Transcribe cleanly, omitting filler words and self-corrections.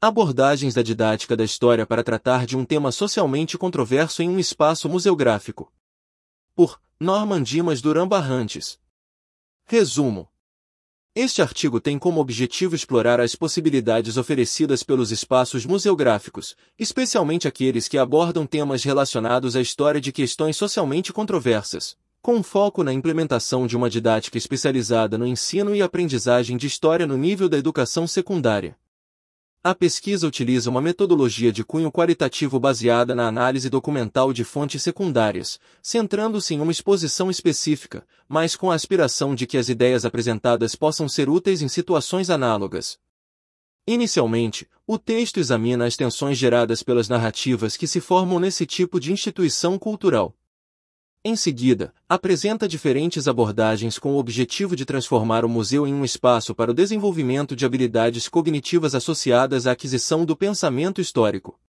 Abordagens da didática da história para tratar de um tema socialmente controverso em um espaço museográfico. Por Norman Dimas Duran Barrantes. Resumo. Este artigo tem como objetivo explorar as possibilidades oferecidas pelos espaços museográficos, especialmente aqueles que abordam temas relacionados à história de questões socialmente controversas, com foco na implementação de uma didática especializada no ensino e aprendizagem de história no nível da educação secundária. A pesquisa utiliza uma metodologia de cunho qualitativo baseada na análise documental de fontes secundárias, centrando-se em uma exposição específica, mas com a aspiração de que as ideias apresentadas possam ser úteis em situações análogas. Inicialmente, o texto examina as tensões geradas pelas narrativas que se formam nesse tipo de instituição cultural. Em seguida, apresenta diferentes abordagens com o objetivo de transformar o museu em um espaço para o desenvolvimento de habilidades cognitivas associadas à aquisição do pensamento histórico.